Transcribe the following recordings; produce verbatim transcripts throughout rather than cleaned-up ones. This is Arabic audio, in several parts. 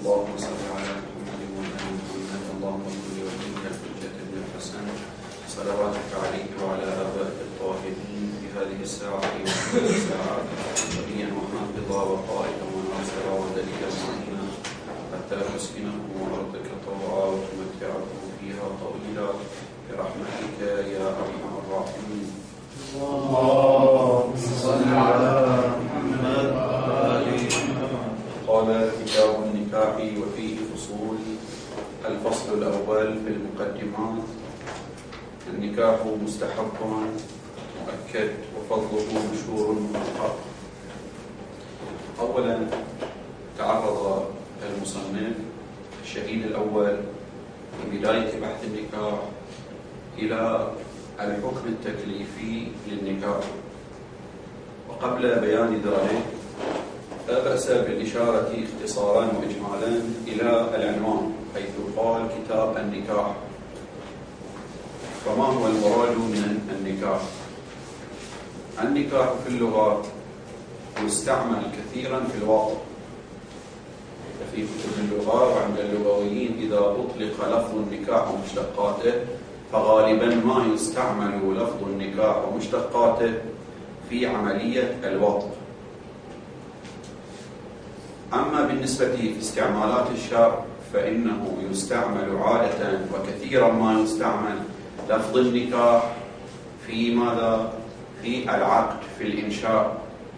اللهم صل على محمد وعلى محمد. اللهم صل وسلم على الحجة بن الحسن صلواتك عليه وعلى آبائك الطاهرين في هذه الساعة وفي الساعات وليا وحافظا وقائدا وناصرا ودليلا معينا حتى تسكنه أرضك طوعا وتمتعه فيها طويلا برحمتك يا أرحم الراحمين. اللهم صل على محمد وآل محمد. قال كتاب النكاح وفيه فصول. الفصل الأول في المقدمات: النكاح مستحب مؤكد وفضله مشهور محقق. أولا تعرض المصنف الشهيد الأول في بداية بحث النكاح إلى الحكم التكليفي للنكاح، وقبل بيان ذلك لا بأس بالإشارة اختصارا وإجمالا إلى العنوان، حيث قال كتاب النكاح. فما هو المراد من النكاح؟ النكاح في اللغة يستعمل كثيرا في الواقع، في كتب اللغة وعند اللغويين إذا أطلق لفظ النكاح ومشتقاته فغالبا ما يستعمل لفظ النكاح ومشتقاته في عملية الوطء. أما بالنسبة في استعمالات الشرع فإنه يستعمل عادة وكثيرا ما يستعمل لفظ النكاح في ماذا؟ في العقد، في الإنشاء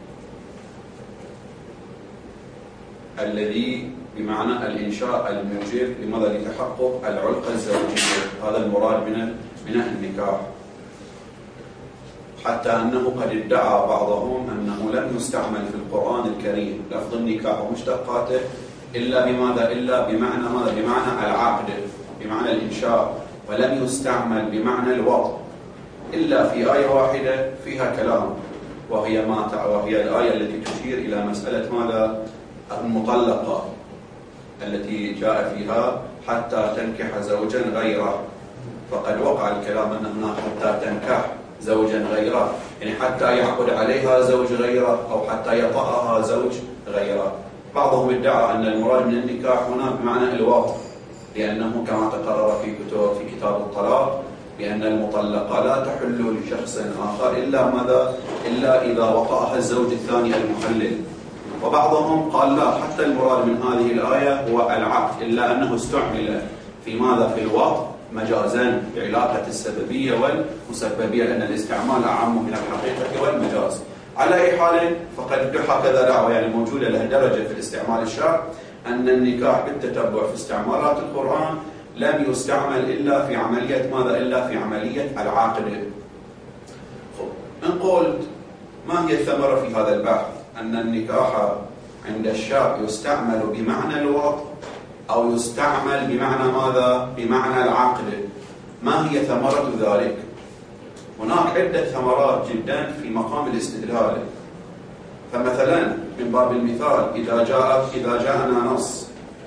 الذي بمعنى الإنشاء الموجب لماذا؟ لتحقق العلاقة الزوجية. هذا المراد من من النكاح، حتى أنه قد ادعى بعضهم أنه لم يستعمل في القرآن الكريم لفظ النكاح ومشتقاته إلا بماذا؟ إلا بمعنى ماذا؟ بمعنى العقد، بمعنى الإنشاء، ولم يستعمل بمعنى الوطء إلا في آية واحدة فيها كلام، وهي ما وهي الآية التي تشير إلى مسألة ماذا؟ المطلقة التي جاء فيها حتى تنكح زوجا غيره. فقد وقع الكلام أن هناك حتى تنكح زوجا غيره، يعني حتى يعقد عليها زوج غيره أو حتى يطأها زوج غيره. بعضهم ادعى أن المراد من النكاح هنا بمعنى الوطء، لأنه كما تقرر في كتب في كتاب الطلاق بأن المطلقة لا تحل لشخص آخر إلا ماذا؟ إلا إذا وطأها الزوج الثاني المحلل. وبعضهم قال لا، حتى المراد من هذه الآية هو العقد، إلا أنه استعمل في ماذا؟ في الوطء مجازا بعلاقة السببية والمسببية، لأن الاستعمال أعم من الحقيقة والمجاز. على أي حال فقد هكذا دعوة يعني موجودة له درجة في الاستعمال الشرع أن النكاح بالتتبع في استعمالات القرآن لم يستعمل إلا في عملية ماذا؟ إلا في عملية العقد. إن قلت ما هي الثمرة في هذا البحث؟ أن النكاح عند الشرع يستعمل بمعنى الوطء أو يستعمل بمعنى ماذا؟ بمعنى العقد. ما هي ثمرة ذلك؟ هناك عدة ثمرات جدا في مقام الاستدلال. فمثلا من باب المثال إذا جاء إذا جاءنا نص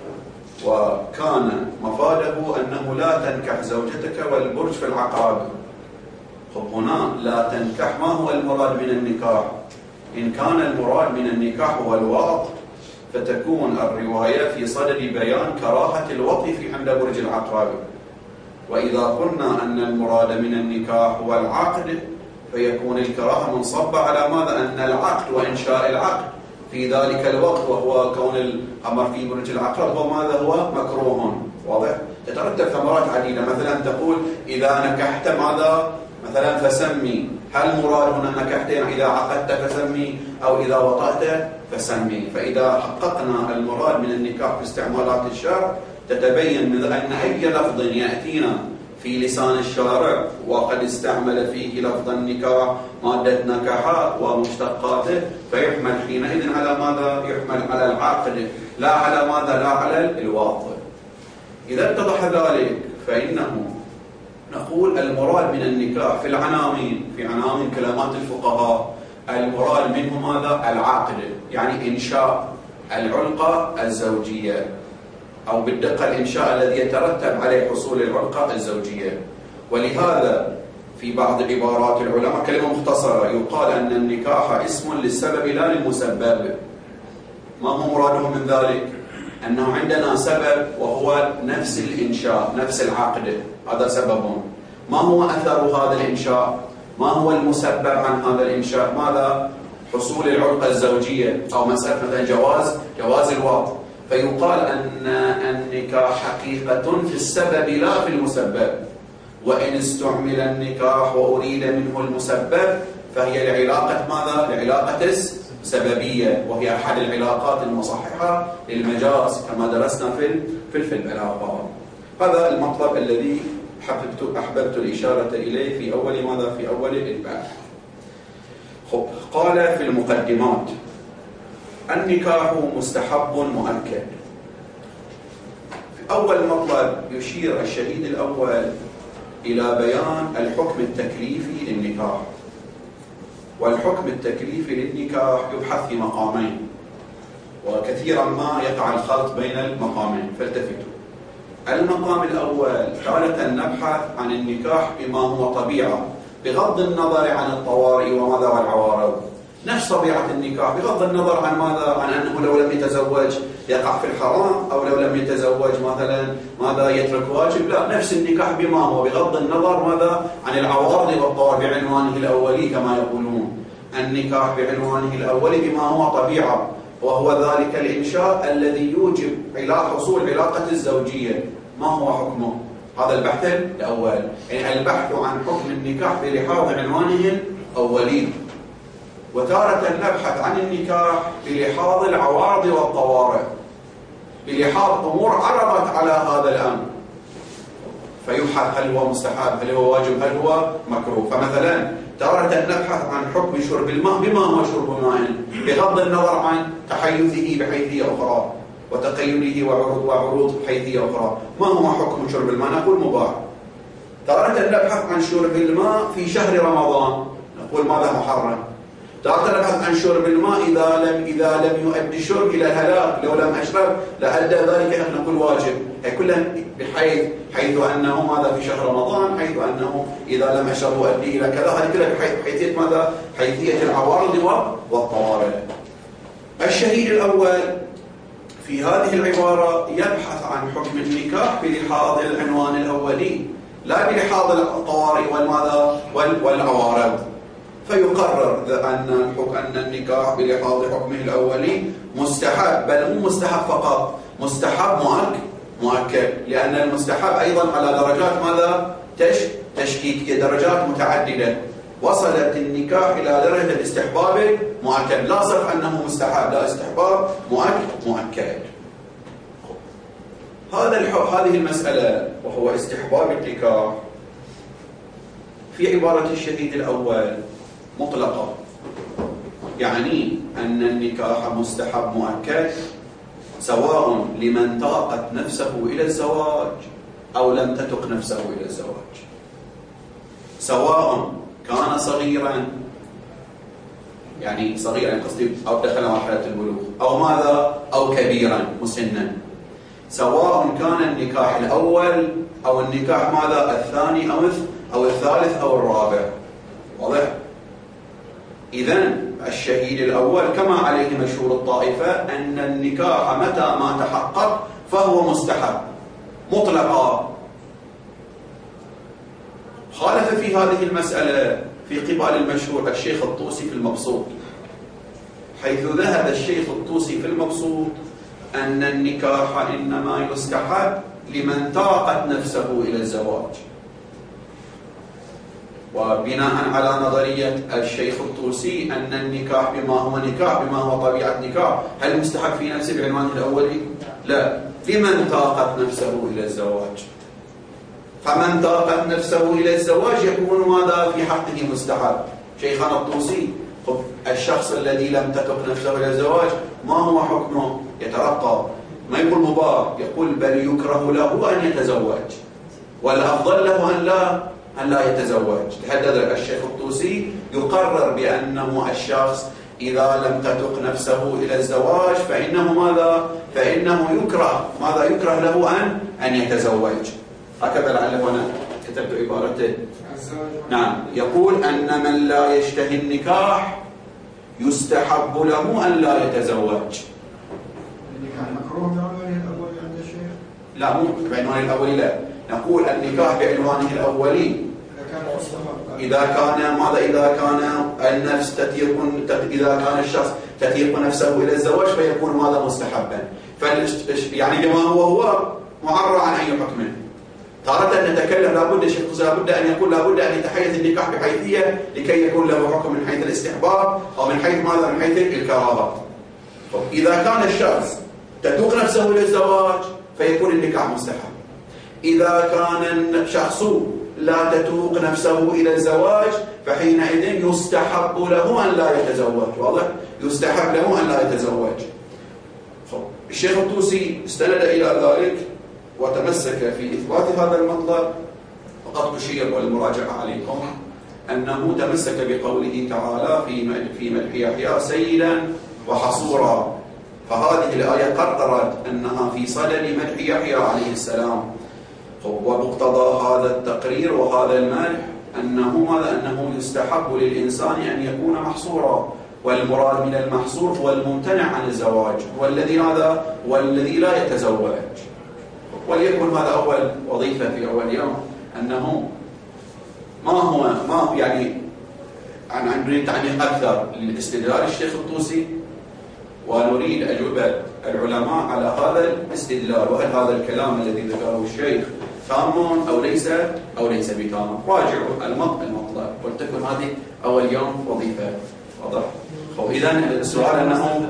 وكان مفاده أنه لا تنكح زوجتك والبرج في العقرب، خب هنا لا تنكح ما هو المراد من النكاح؟ إن كان المراد من النكاح هو الوطء فتكون الرواية في صدد بيان كراهة الوطء في عند برج العقرب. وإذا قلنا أن المراد من النكاح هو العقد فيكون الكراهة منصبة على ماذا؟ أن العقد وإنشاء العقد في ذلك الوقت وهو كون الأمر في برج العقرب هو ماذا؟ هو مكروه. واضح؟ تترتب ثمرات عديدة. مثلا تقول إذا نكحت ماذا؟ مثلا فسمي. هل مراد هنا نكحت إذا عقدت فسمي أو إذا وطأت فسمي؟ فإذا حققنا المراد من النكاح في استعمالات الشرع تتبين من أن أي لفظ يأتينا في لسان الشارع وقد استعمل فيه لفظ النكاح مادة نكاح ومشتقاته فيحمل حينئذ على ماذا؟ يحمل على العقد لا على ماذا؟ لا على الواطئ. إذا اتضح ذلك فإنه نقول المراد من النكاح في العناوين في عناوين كلمات الفقهاء المراد منه ماذا؟ العقد، يعني إنشاء العلاقة الزوجية، أو بالدقة الإنشاء الذي يترتب عليه حصول العلاقة الزوجية. ولهذا في بعض عبارات العلماء كلمة مختصرة يقال أن النكاح اسم للسبب لا للمسبب. ما هو مراده من ذلك؟ أنه عندنا سبب وهو نفس الإنشاء، نفس العقد، هذا سبب. ما هو أثر هذا الإنشاء؟ ما هو المسبب عن هذا الإنشاء؟ ماذا؟ حصول العلاقة الزوجية، أو مسألة مثلا جواز جواز الوطء. فيقال أن النكاح حقيقة في السبب لا في المسبب، وإن استعمل النكاح وأريد منه المسبب فهي لعلاقة ماذا؟ لعلاقة السببية، وهي أحد العلاقات المصححة للمجاز كما درسنا في في البلاغة. هذا المطلب الذي حببت أحببت الإشارة إليه في أول ماذا؟ في أول البحث. خب، قال في المقدمات: النكاح مستحب مؤكد. في أول مطلب يشير الشهيد الأول إلى بيان الحكم التكليفي للنكاح. والحكم التكليفي للنكاح يبحث في مقامين، وكثيرا ما يقع الخلط بين المقامين، فالتفتوا. المقام الأول تارة نبحث عن النكاح بما هو طبيعة، بغض النظر عن الطوارئ وماذا والعوارض. نفس طبيعة النكاح بغض النظر عن ماذا؟ عن أنه لو لم يتزوج يقع في الحرام، أو لو لم يتزوج مثلا ماذا يترك واجب. لا، نفس النكاح بما هو بغض النظر ماذا؟ عن العوارض والطوارئ، بعنوانه الأولي كما يقولون. النكاح بعنوانه الأولي بما هو طبيعة، وهو ذلك الإنشاء الذي يوجب حصول علاقة الزوجية. ما هو حكمه؟ هذا البحث الأول، يعني البحث عن حكم النكاح بلحاظ عنوانه الأولي. وتارة نبحث عن النكاح بلحاظ العوارض والطوارئ، بلحاظ أمور عرضت على هذا الأمر، فيبحث هل هو مستحب، هل هو واجب، هل هو مكروه. فمثلا تارة نبحث عن حكم شرب الماء بما هو شرب ماء، بغض النظر عن تحيزه بحيثية أخرى وتقيده وعروض حيثية أخرى. ما هو حكم شرب الماء؟ نقول مباح. تارة نبحث عن شرب الماء في شهر رمضان، نقول ماذا؟ محرم. تارة نبحث عن شرب الماء إذا لم إذا لم يؤدي الشرب إلى الهلاك، لو لم أشرب لأدى ذلك، نقول واجب. هي كلها بحيث حيث أنه ماذا؟ في شهر رمضان، حيث أنه إذا لم أشرب يؤدي إلى كذا. هذه كلها بحيث حيثية ماذا؟ حيثية العوارض والطوارئ. الشهيد الأول في هذه العبارة يبحث عن حكم النكاح بلحاظ العنوان الأولي، لا بلحاظ الطوارئ والماذا؟ والعوارض. فيقرر أن أن النكاح بلحاظ حكمه الأولي مستحب، بل مو مستحب فقط، مستحب مؤكد، لأن المستحب أيضا على درجات ماذا؟ تش تشكيكية، درجات متعددة. وصلت النكاح إلى درجة الاستحباب مؤكد، لا صرف أنه مستحب، لا، استحباب مؤكد مؤكد. هذا هذه المسألة وهو استحباب النكاح في عبارة الشهيد الأول مطلقة، يعني أن النكاح مستحب مؤكد سواء لمن طاقت نفسه إلى الزواج أو لم تتق نفسه إلى الزواج، سواء كان صغيرا، يعني صغيرا قصدي أو دخل مرحلة البلوغ، أو ماذا؟ أو كبيرا مسنا، سواء كان النكاح الأول أو النكاح ماذا؟ الثاني أو أو الثالث أو الرابع. واضح؟ إذن الشهيد الأول كما عليه مشهور الطائفة أن النكاح متى ما تحقق فهو مستحب مطلقا. خالف في هذه المسألة في قبال المشهور الشيخ الطوسي في المبسوط، حيث ذهب الشيخ الطوسي في المبسوط أن النكاح إنما يستحب لمن طاقت نفسه إلى الزواج. وبناء على نظرية الشيخ الطوسي أن النكاح بما هو نكاح، بما هو طبيعة نكاح، هل مستحب في نفسه بعنوانه الأولي؟ لا، لمن طاقت نفسه إلى الزواج. فمن طاقت نفسه إلى الزواج يكون ماذا؟ في حقه مستحب. شيخنا الطوسي، الشخص الذي لم تطق نفسه إلى الزواج ما هو حكمه؟ يترقى، ما يقول مباح، يقول بل يكره له أن يتزوج، والأفضل له أن لا أن لا يتزوج. تحدد الشيخ الطوسي يقرر بأنه الشخص إذا لم تتق نفسه إلى الزواج فإنه ماذا؟ فإنه يكره، ماذا يكره له أن أن يتزوج. هكذا لعله أنا كتبت عبارته. نعم، يقول أن من لا يشتهي النكاح يستحب له أن لا يتزوج. النكاح مكروه لا مو بعنوان الأولي، لا، نقول النكاح بعنوانه الأولي إذا كان ماذا؟ إذا كان النفس تتيق، إذا كان الشخص تتيق نفسه إلى الزواج فيكون ماذا؟ مستحبا. يعني بما هو هو معرى عن أي حكم. تارة نتكلم لابد الشيخ لابد أن يكون لابد أن يتحيز النكاح بحيثية لكي يكون له حكم من حيث الاستحباب أو من حيث ماذا؟ من حيث الكراهة. إذا كان الشخص تتوق نفسه إلى الزواج فيكون النكاح مستحب. إذا كان الشخص لا تتوق نفسه إلى الزواج فحينئذ يستحب له أن لا يتزوج. واضح؟ يستحب له أن لا يتزوج. الشيخ الطوسي استند إلى ذلك وتمسك في إثبات هذا المطلب، وقد أشير والمراجعة عليكم أنه تمسك بقوله تعالى في في مدح يحيى سيدا وحصورا، فهذه الآية قررت أنها في صدد مدح يحيى عليه السلام، ومقتضى هذا التقرير وهذا المدح أنه ماذا؟ أنه يستحب للإنسان أن يكون محصورا، والمراد من المحصور هو الممتنع عن الزواج، والذي هذا والذي لا يتزوج. وليكن هذا أول وظيفة في أول يوم، أنه ما هو ما هو يعني عن عن نريد تعليق أكثر للاستدلال الشيخ الطوسي، ونريد أجوبة العلماء على هذا الاستدلال، وهل هذا الكلام الذي ذكره الشيخ تام أو ليس أو ليس بتام. راجعوا المطلب ولتكن هذه أول يوم وظيفة. واضح؟ وإذا السؤال أنه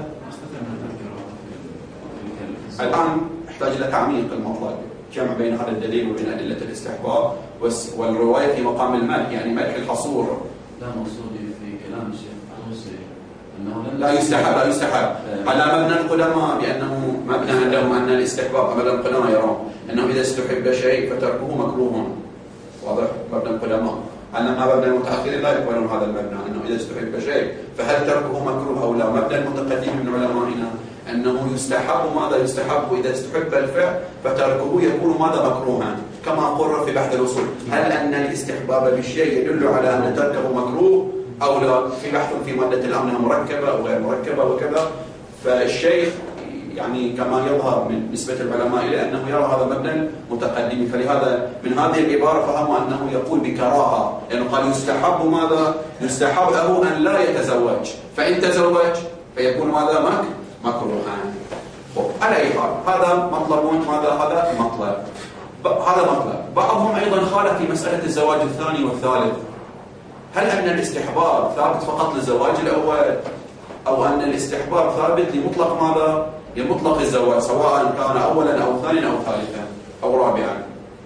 الآن يحتاج إلى تعميق المطلب، جمع بين هذا الدليل وبين أدلة الاستحباب والرواية في مقام المدح، يعني مدح الحصور. لا مقصودي في كلام الشيخ الطوسي أنه لا يستحب لا يستحب على مبنى القدماء، بأنه مبنى عندهم أن الاستحباب مبنى القدماء يرون أنه إذا استحب شيء فتركه مكروه. واضح؟ مبنى القدماء. أنما مبنى المتأخرين لا يقبلون هذا المبنى، أنه إذا استحب شيء فهل تركه مكروه أو لا. مبنى المتقدم من علمائنا أنه يستحب ماذا؟ يستحب إذا استحب الفعل فتركه يكون ماذا؟ مكروها، كما قرر في بحث الأصول. هل أن الاستحباب بالشيء يدل على أن تركه مكروه أو لا؟ في بحث في مادة الأمنة مركبة أو غير مركبة وكذا. فالشيخ يعني كما يظهر من نسبة العلماء إلى أنه يرى هذا مبنى متقدم، فلهذا من هذه العبارة فهموا أنه يقول بكراهة، لأنه قال يستحب ماذا؟ يستحب له أن لا يتزوج، فإن تزوج فيكون ماذا؟ مك مكروها. على أي حال هذا مطلب، ماذا هذا مطلب هذا مطلب. بعضهم أيضا خالف في مسألة الزواج الثاني والثالث، هل أن الاستحباب ثابت فقط للزواج الأول أو أن الاستحباب ثابت لمطلق ماذا؟ لمطلق الزواج سواء كان أولا أو ثانيا أو ثالثا أو رابعا.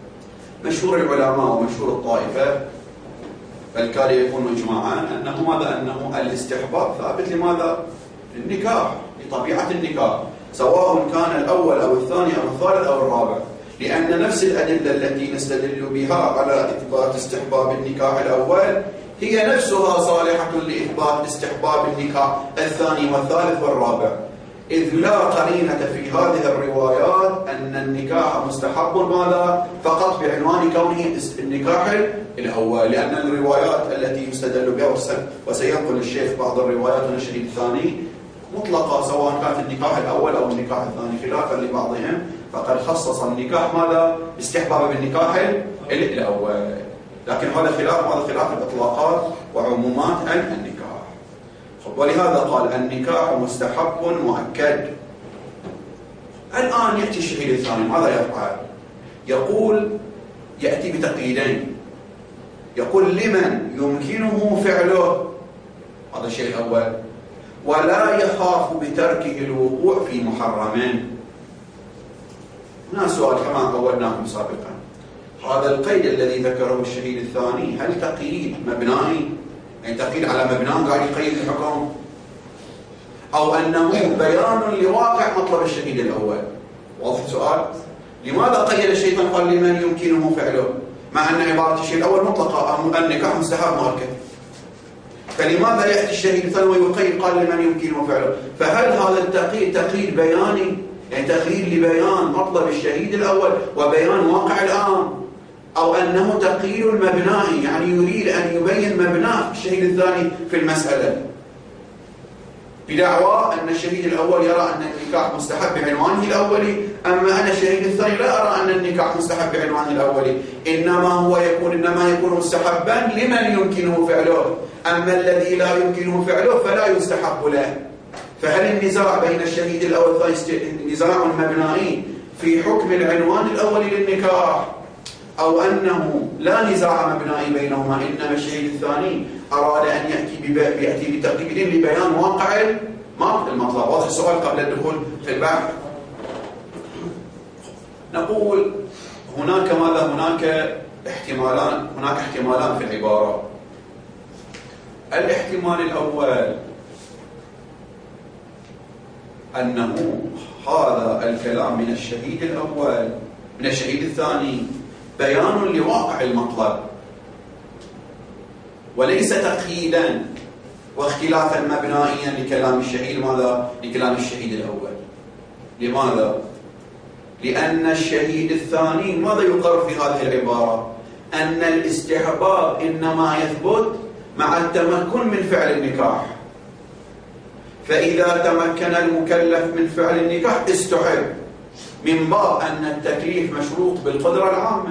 مشهور العلماء ومشهور الطائفة بل كاد يكون إجماعا أنه ماذا؟ أنه الاستحباب ثابت لماذا؟ النكاح، لطبيعة النكاح، سواء كان الأول أو الثاني أو الثالث أو الرابع، لأن نفس الأدلة التي نستدل بها على إثبات استحباب النكاح الأول هي نفسها صالحة لإثبات استحباب النكاح الثاني والثالث والرابع، إذ لا قرينة في هذه الروايات أن النكاح مستحب ماذا؟ فقط بعنوان كونه النكاح الأول، لأن الروايات التي يستدل بها وسينقل الشيخ بعض الروايات ونشري الثاني مطلقة سواء كانت النكاح الأول أو النكاح الثاني، خلافا لبعضهم فقد خصص النكاح ماذا؟ استحباب بالنكاح الأول. لكن هذا خلاف هذا خلاف الإطلاقات وعمومات النكاح. ولهذا قال النكاح مستحب مؤكد. الآن يأتي الشهيد الثاني، ماذا يفعل؟ يقول يأتي بتقييدين، يقول لمن يمكنه فعله، هذا الشيء الأول، ولا يخاف بتركه الوقوع في محرمين. هنا سؤال كما قولناكم سابقا، هذا القيد الذي ذكره الشهيد الثاني هل تقييد مبنائي؟ يعني تقييد على مبناه قاعد يقيد الحكم، أو أنه بيان لواقع مطلب الشهيد الأول؟ واضح السؤال؟ لماذا قيد الشيطان قال لمن يمكنه فعله مع أن عبارة الشهيد الأول مطلقة النكاح مستحب مؤكد؟ فلماذا يأتي الشهيد الثاني ويقيد قال لمن يمكنه فعله؟ فهل هذا التقييد تقييد بياني، يعني تقييد لبيان مطلب الشهيد الأول وبيان واقع الآن، أو أنه تقييد المبنائي يعني يريد أن يبين مبناه الشهيد الثاني في المسألة؟ بدعوى أن الشهيد الأول يرى أن النكاح مستحب بعنوانه الأولي، أما أنا الشهيد الثاني لا أرى أن النكاح مستحب بعنوانه الأولي، إنما هو يكون إنما يكون مستحبا لمن يمكنه فعله، أما الذي لا يمكنه فعله فلا يستحب له. فهل النزاع بين الشهيد الأول والثاني نزاع مبنائي في حكم العنوان الأولي للنكاح، أو أنه لا نزاع مبنائي بينهما، إنما الشهيد الثاني أراد أن يأتي بيأتي بتقييد لبيان واقع المطلب؟ واضح السؤال قبل الدخول في البحث. نقول هناك ماذا؟ هناك احتمالان، هناك احتمالان في العبارة. الاحتمال الأول أنه هذا الكلام من الشهيد الأول من الشهيد الثاني بيان لواقع المطلب، وليس تقييدا واختلافا مبنائيا لكلام الشهيد ماذا؟ لكلام الشهيد الأول. لماذا؟ لأن الشهيد الثاني ماذا يقر في هذه العبارة؟ أن الاستحباب إنما يثبت مع التمكن من فعل النكاح، فإذا تمكن المكلف من فعل النكاح استحب، من باب أن التكليف مشروط بالقدرة العامة،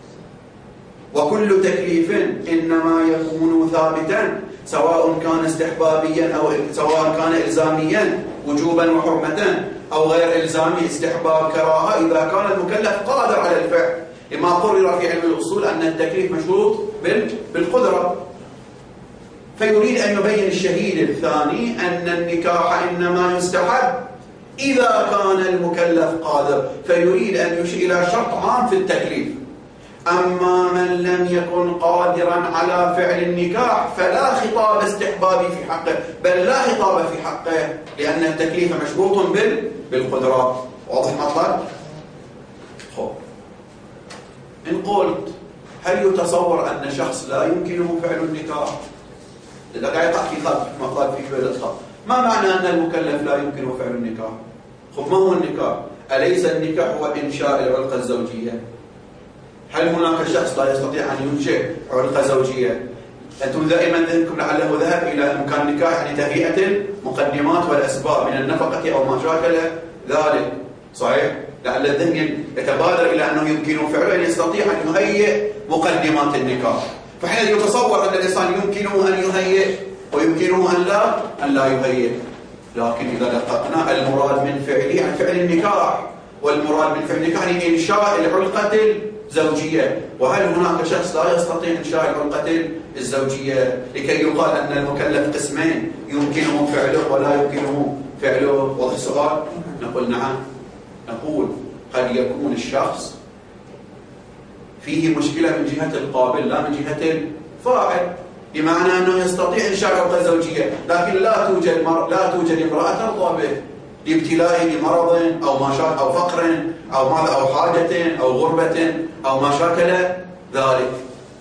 وكل تكليف إنما يكون ثابتا سواء كان استحبابيا أو سواء كان إلزاميا وجوبا وحرمة أو غير إلزامي استحباب كراهة، إذا كان المكلف قادر على الفعل، لما قرر في علم الأصول أن التكليف مشروط بالقدرة. فيريد أن يبين الشهيد الثاني أن النكاح إنما يستحب إذا كان المكلف قادر، فيريد أن يشير إلى شرط عام في التكليف. أما من لم يكن قادرا على فعل النكاح فلا خطاب استحبابي في حقه، بل لا خطاب في حقه، لأن التكليف مشروط بالقدرة. واضح المطلب؟ خب، إن قلت هل يتصور أن شخص لا يمكنه فعل النكاح؟ إذا قاعد يقع في خط مطلب في كل الخط، ما معنى أن المكلف لا يمكنه فعل النكاح؟ خب، ما هو النكاح؟ أليس النكاح هو إنشاء العلاقة الزوجية؟ هل هناك شخص لا يستطيع أن ينشئ علاقة زوجية؟ أنتم دائما ذهنكم لعله ذهب إلى مكان النكاح يعني تهيئة المقدمات والأسباب من النفقة أو ما شاكل ذلك، صحيح؟ لعل الذهن يتبادر إلى أنه يمكنه فعله أن يستطيع أن يهيئ مقدمات النكاح، فحين يتصور أن الإنسان يمكنه أن يهيئ ويمكنه أن لا أن لا يهيئ. لكن إذا دققنا المراد من فعله عن فعل النكاح، والمراد من فعل النكاح يعني إنشاء العلاقة الزوجية، وهل هناك شخص لا يستطيع إنشاء العلاقة الزوجية لكي يقال أن المكلف قسمين يمكنه فعله ولا يمكنه فعله؟ واضح السؤال؟ نقول نعم. نقول قد يكون الشخص فيه مشكلة من جهة القابل لا من جهة الفاعل، بمعنى أنه يستطيع إنشاء علاقة زوجية، لكن لا توجد مر... لا توجد امرأة ترضى به لابتلائه بمرض أو ما شاك أو فقر أو ماذا أو حاجة أو غربة أو ما شاكل ذلك.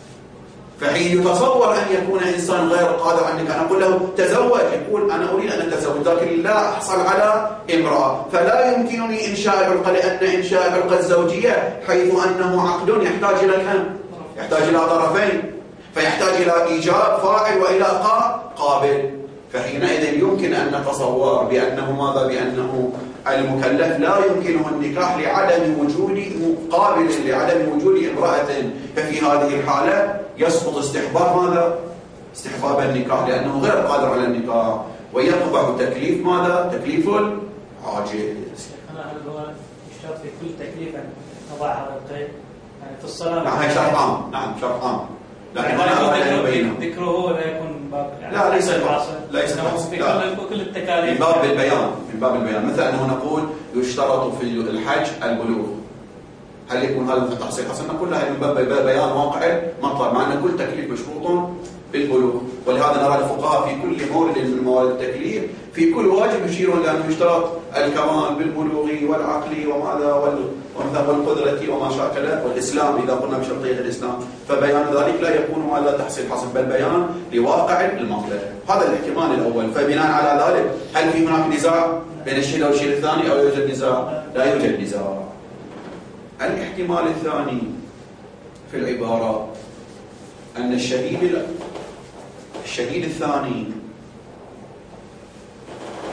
فحين يتصور أن يكون إنسان غير قادر على النكاح نقول له تزوج، يقول أنا أريد أن أتزوج لكن لا أحصل على امرأة، فلا يمكنني إنشاء العلاقة، لأن إنشاء العلاقة الزوجية حيث أنه عقد يحتاج إلى كم؟ يحتاج إلى طرفين، فيحتاج إلى إيجاب فاعل وإلى قابل. فحينئذ يمكن أن نتصور بأنه ماذا؟ بأنه المكلف لا يمكنه النكاح لعدم وجود قابل، لعدم وجود امرأة، ففي هذه الحالة يسقط استحباب ماذا؟ استحباب النكاح، لأنه غير قادر على النكاح، ويقبح تكليف ماذا؟ تكليف العاجز. هل هو يشترط في كل تكليف أن نضع علاقتين؟ يعني في الصلاة نعم، هي شرط عام، نعم شرط عام، لكن يعني ذكره لا يكون باب يعني لا ليس ليس في كل كل التكاليف، من باب البيان، من باب البيان. مثل أنه نقول يشترط في الحج البلوغ، هل يكون هذا تحصيل حسن؟ نقول لا، من باب بيان واقع مطلب، مع أن كل تكليف مشروط بالبلوغ. ولهذا نرى الفقهاء في كل مورد من موارد التكليف في كل واجب يشيرون إلى أنه يشترط الكمال بالبلوغ والعقل وماذا والقدرة وما شاكل، والإسلام إذا قلنا بشرطية الإسلام، فبيان ذلك لا يكون هذا تحصيل حسن بل بيان لواقع المطلب. هذا الاحتمال الأول. فبناء على ذلك هل في هناك نزاع بين الشيء والشيء الثاني أو يوجد نزاع؟ لا يوجد نزاع. الاحتمال الثاني في العبارة أن الشهيد الشهيد الثاني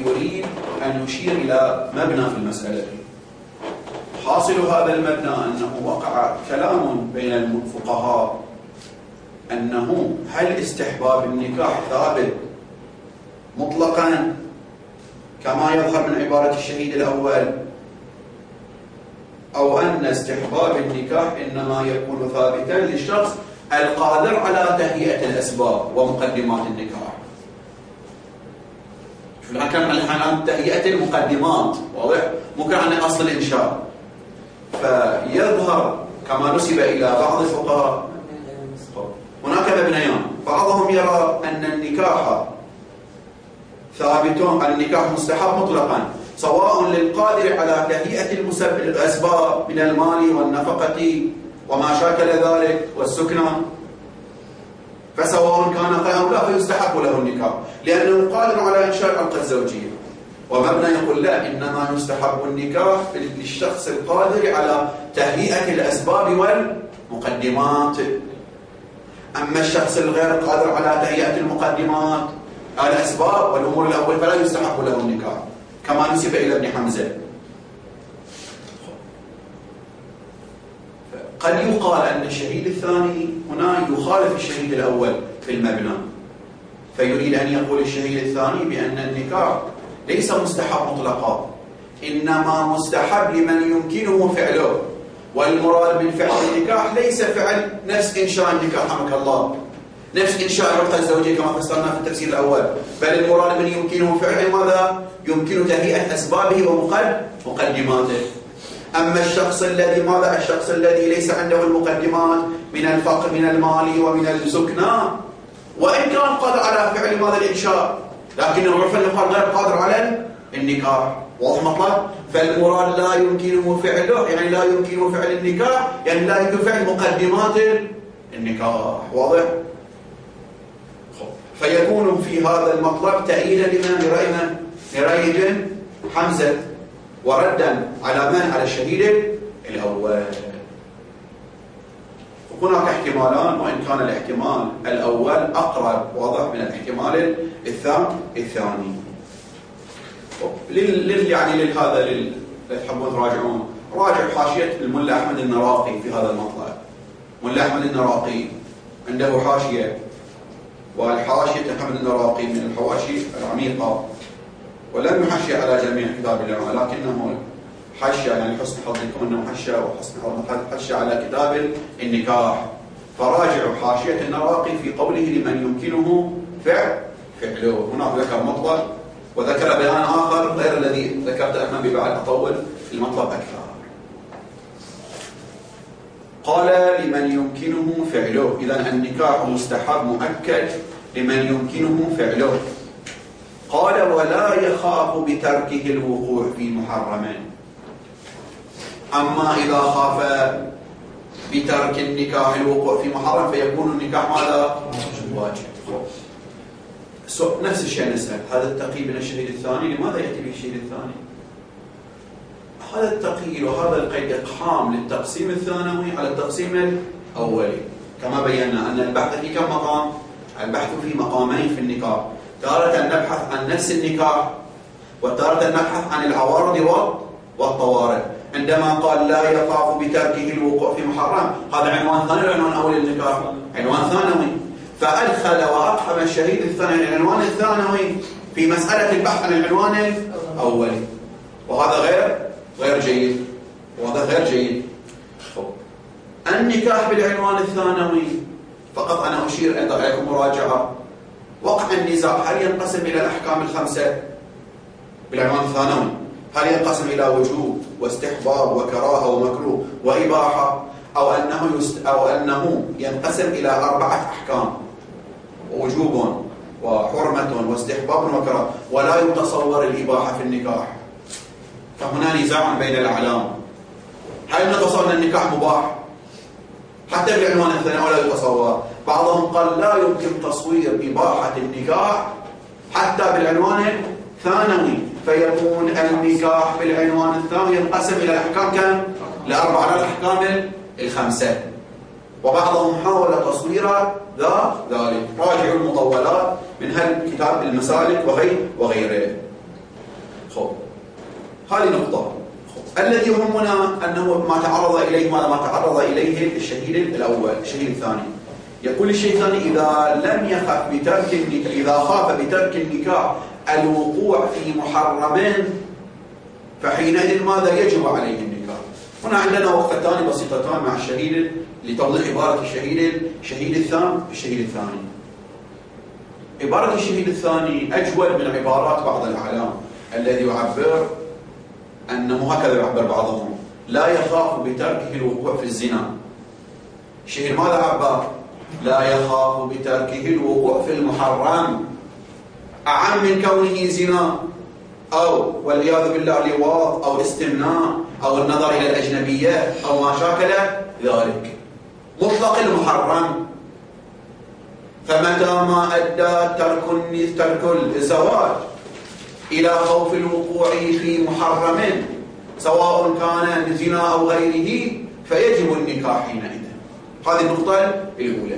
يريد أن يشير إلى مبنى في المسألة. حاصل هذا المبنى أنه وقع كلام بين الفقهاء أنه هل استحباب النكاح ثابت مطلقا كما يظهر من عبارة الشهيد الأول، أو أن استحباب النكاح إنما يكون ثابتا للشخص القادر على تهيئة الأسباب ومقدمات النكاح. شوف الآن كلام عن تهيئة المقدمات، واضح؟ ممكن عن أصل الإنشاء. فيظهر كما نسب إلى بعض الفقهاء هناك مبنيان، بعضهم يرى أن النكاح ثابت، النكاح مستحب مطلقا سواء للقادر على تهيئة الأسباب من المال والنفقة وما شاكل ذلك والسكنى، فسواء كان قائما أو لا فيستحب له النكاح لأنه قادر على إنشاء العلاقة الزوجية. ومبنى يقول لا، إنما يستحب النكاح للشخص القادر على تهيئة الأسباب والمقدمات. أما الشخص الغير قادر على تهيئة المقدمات الأسباب والأمور الأول فلا يستحب له النكاح كما نسب إلى ابن حمزة. قد يقال أن الشهيد الثاني هنا يخالف الشهيد الأول في المبنى، فيريد أن يقول الشهيد الثاني بأن النكاح ليس مستحب مطلقا، إنما مستحب لمن يمكنه فعله، والمراد من فعل النكاح ليس فعل نفس إنشاء النكاح رحمك الله، نفس إنشاء العلاقة الزوجية كما فسرنا في التفسير الأول، بل المراد من يمكنه فعل ماذا؟ يمكن تهيئة أسبابه ومقدماته. أما الشخص الذي ماذا؟ الشخص الذي ليس عنده المقدمات من الفقر من المال ومن السكنى، وإن كان قادر على فعل ماذا؟ الإنشاء، لكن العرف الآخر غير قادر على النكاح. واضح مطلب؟ فالمراد لا يمكنه فعله، يعني لا يمكنه فعل النكاح، يعني لا يمكن فعل مقدمات النكاح. واضح؟ فيكون في هذا المطلب تأييدا لمن؟ لرأي من؟ لرأي ابن حمزة، وردا على من؟ على الشهيد الأول. هناك احتمالان، وإن كان الاحتمال الأول أقرب واضح من الاحتمال الثاني. لل يعني لهذا اللي تحبون تراجعون، راجع حاشية الملا أحمد النراقي في هذا المطلب. ملا أحمد النراقي عنده حاشية، والحاشية أحمد النراقي من الحواشي العميقة، ولم يحشي على جميع كتاب العلماء، لكنه حشى، يعني حسن حظكم أنه حشى وحسن حشى على كتاب النكاح. فراجعوا حاشية النراقي في قوله لمن يمكنه فعل فعله. هناك ذكر مطلب وذكر بيان آخر غير الذي ذكرت أمام ببعد أطول في المطلب أكثر. قال لمن يمكنه فعله، إذن النكاح مستحب مؤكد لمن يمكنه فعله. قال ولا يخاف بتركه الوقوع في محرم. أما إذا خاف بترك النكاح الوقوع في محرم فيكون النكاح ماذا؟ واجب. نفس الشيء نسأل، هذا التقي من الشهيد الثاني لماذا يأتي به الشهيد الثاني؟ هذا التقييد وهذا القيد إقحام للتقسيم الثانوي على التقسيم الأولي، كما بينا أن البحث في كم مقام؟ البحث في مقامين في النكاح، تارة نبحث عن نفس النكاح، وتارة نبحث عن العوارض والطوارئ. عندما قال لا يخاف بتركه الوقوع في محرم، هذا عنوان ثاني وعنوان أول النكاح عنوان ثانوي، فأدخل وأقحم الشهيد الثاني العنوان الثانوي في مسألة البحث عن العنوان الأولي، وهذا غير غير جيد، وهذا غير جيد. النكاح بالعنوان الثانوي فقط أنا أشير أيضا عليكم مراجعة. وقع النزاع هل ينقسم إلى الأحكام الخمسة بالعنوان الثانوي؟ هل ينقسم إلى وجوب واستحباب وكراهة ومكروه وإباحة، أو أنه يست أو أنه ينقسم إلى أربعة أحكام: وجوب وحرمة واستحباب وكراهة، ولا يتصور الإباحة في النكاح؟ فهنا نزاع بين الأعلام. هل نتصور أن النكاح مباح حتى بالعنوان الثاني ولا يتصور؟ بعضهم قال لا يمكن تصوير إباحة النكاح حتى بالعنوان الثانوي، فيكون النكاح بالعنوان الثاني ينقسم إلى الأحكام كم؟ لأربعة، على الأحكام الخمسة. وبعضهم حاول تصوير ذا ذلك. راجعوا المطولات من هل كتاب المسالك وغير وغيره. خب هذه نقطة. الذي يهمنا أنه ما تعرض إليه ماذا ما تعرض إليه الشهيد الأول. الشهيد الثاني يقول الشهيد الثاني إذا لم يخف بترك النكاح، إذا خاف بترك النكاح الوقوع في محرمين فحينئذ ماذا يجب عليه النكاح. هنا عندنا وقفتان بسيطتان مع الشهيد لتوضيح عبارة الشهيد الشهيد الثاني الشهيد الثاني. عبارة الشهيد الثاني أجود من عبارات بعض الأعلام الذي يعبر أنه هكذا يعبر بعضهم لا يخاف بتركه الوقوع في الزنا. الشهيد ماذا عبر؟ لا يخاف بتركه الوقوع في المحرم أعم من كونه زنا أو والعياذ بالله لواط أو استمناء أو النظر إلى الأجنبية أو ما شاكل ذلك. مطلق المحرم. فمتى ما أدى ترك ترك الزواج إلى خوف الوقوع في محرم سواء كان من زنا أو غيره فيجب النكاح حينئذ. هذه النقطة الأولى.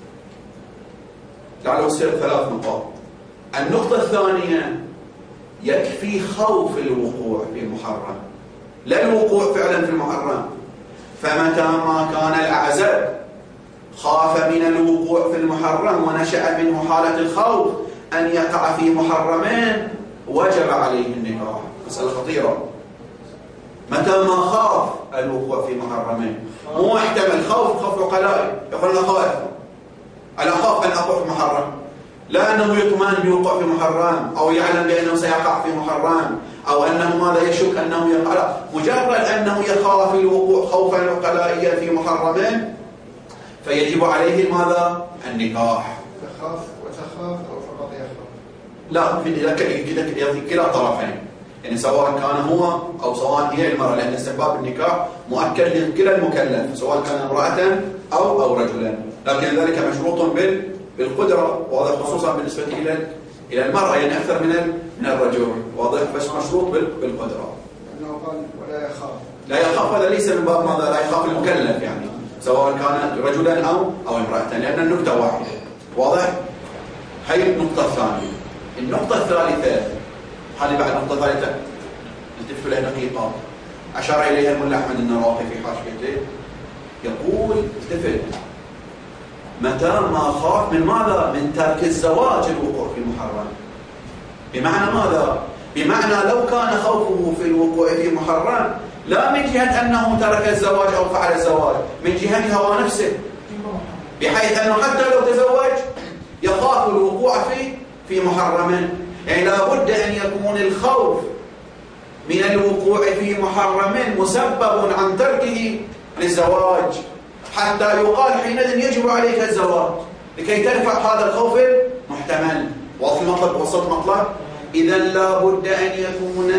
تعالوا نصير ثلاث نقاط. النقطة الثانية يكفي خوف الوقوع في المحرم لا الوقوع فعلا في المحرم. فمتى ما كان الأعزب خاف من الوقوع في المحرم ونشأ منه حالة الخوف أن يقع في محرمين وجب عليه النكاح. مسألة خطيرة. متى ما خاف الوقوع في محرمين مو احتمل خوف خوف عقلائي يقول أنا خائف أنا أخاف أن أقع في محرم لا أنه يطمئن بوقوع في محرم أو يعلم بأنه سيقع في محرم أو أنه ماذا يشك أنه يقع لا. مجرد أنه يخاف الوقوع خوفا عقلائيا في محرمين فيجب عليه ماذا؟ النكاح. يخاف وتخاف أو فقط يخاف؟ لا في كلا طرفين يعني سواء كان هو أو سواء هي المرأة لأن استحباب النكاح مؤكد لكلا المكلف سواء كان امرأة أو أو رجلا لكن ذلك مشروط بالقدرة وهذا خصوصا بالنسبة إلى إلى المرأة يعني أكثر من من الرجل واضح بس مشروط بالقدرة. أنه قال ولا يخاف. لا يخاف هذا ليس من باب ماذا لا يخاف المكلف يعني سواء كان رجلا أو أو امرأة لأن النكتة واحدة واضح. هي النقطة الثانية. النقطة الثالثة هذه بعد النقطة الثالثة التفت لها دقيقة أشار إليها الملا أحمد النراقي في حاشيته يقول التفت متى ما خاف من ماذا؟ من ترك الزواج الوقوع في المحرم. بمعنى ماذا؟ بمعنى لو كان خوفه في الوقوع في محرم لا من جهة أنه ترك الزواج أو فعل الزواج من جهة هوى نفسه بحيث أنه حتى لو تزوج يخاف الوقوع في في محرم يعني لابد أن يكون الخوف من الوقوع في محرم مسبب عن تركه للزواج حتى يقال حينئذ يجب عليك الزواج لكي ترفع هذا الخوف المحتمل. وفي مطلب وسط مطلب إذا لابد أن يكون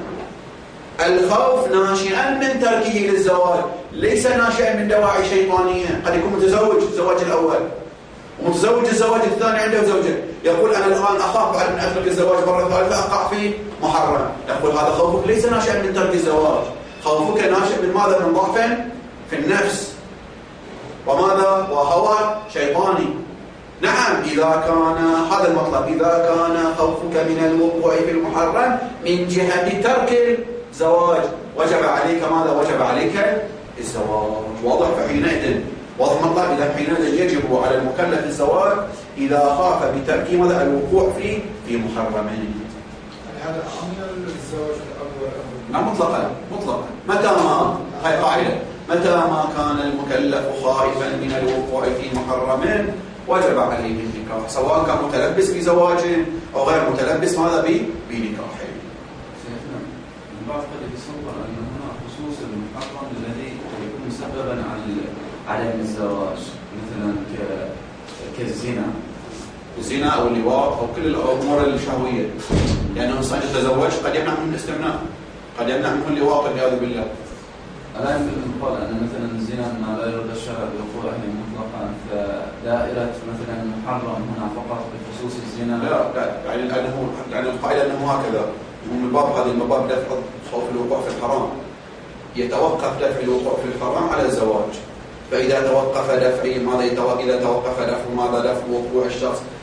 الخوف ناشئا من تركه للزواج ليس ناشئا من دواعي شيطانية. قد يكون متزوج الزواج الأول ومتزوج الزواج الثاني عنده زوجة يقول أنا الآن أخاف بعد أن أترك الزواج مرة ثالثة أقع في محرم. يقول هذا خوفك ليس ناشئا من ترك الزواج خوفك ناشئ من ماذا؟ من ضعف في النفس وماذا؟ وهوى شيطاني. نعم إذا كان هذا المطلب إذا كان خوفك من الوقوع في المحرم من جهة ترك الزواج وجب عليك ماذا؟ وجب عليك الزواج واضح. فحينئذ واضح مطلب إذا حينئذ يجب على المكلف الزواج إذا خاف بترك ماذا؟ الوقوع في في محرمين. هذا أمر الزواج الأول نعم مطلقا مطلقا متى ما هاي قاعدة متى ما كان المكلف خائفا من الوقوع في محرمين وجب عليه النكاح سواء كان متلبس بزواج أو غير متلبس ماذا بنكاح. شيخنا البعض قد يتصور أن هناك خصوص المحرم الذي يكون مسببا على عدم الزواج مثلا كالزنا الزنا أو اللواط أو كل الأمور الشهوية لأنه إنسان يتزوج قد يمنع منه الاستمناء قد يمنع منه اللواط والعياذ بالله. الآن يقال أن مثلا الزنا ما لا يرضى الشرع بوقوعه مطلقا فدائرة مثلا المحرم هنا فقط بخصوص الزنا. لا لا يعني أنه يعني القاعدة أنه هكذا من باب هذه المباب دفع خوف الوقوع في الحرام يتوقف دفع الوقوع في الحرام على الزواج. فإذا توقف دفع ماذا يتوقف إذا توقف دفع ماذا دفع وقوع الشخص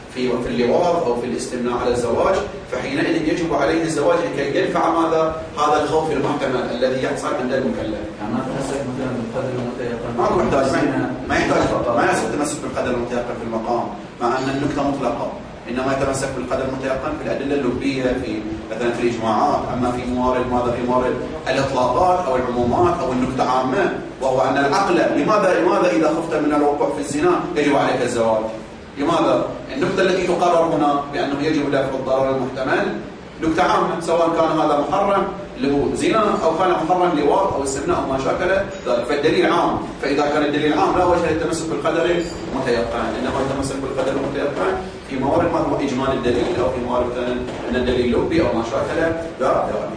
في في اللواط او في الاستمناء على الزواج، فحينئذ يجب عليه الزواج لكي يدفع ماذا؟ هذا الخوف المحتمل الذي يحصل عند المكلف. يعني ما تمسك مثلا بالقدر المتيقن. ما محتاج ما يحتاج ما يصح التمسك بالقدر المتيقن في المقام، مع ان النكته مطلقه، انما يتمسك بالقدر المتيقن في الادله اللبيه، في مثلا في الاجماعات. اما في موارد ماذا؟ في موارد الاطلاقات او العمومات او النكته عامه، وهو ان العقل لماذا لماذا اذا خفت من الوقوع في الزنا يجب عليك الزواج؟ لماذا؟ النقطة التي تقرر هنا بأنه يجب دفع الضرر المحتمل نقطة عامة، سواء كان هذا محرم اللي هو زنا أو كان محرم لواط أو استمناء أو ما شاكل ذلك، فالدليل عام. فإذا كان الدليل عام لا وجه للتمسك بالقدر المتيقن، إنما التمسك بالقدر المتيقن في موارد ما هو إجمال الدليل، أو في موارد مثلا أن الدليل لبي أو ما شاكل لا لا.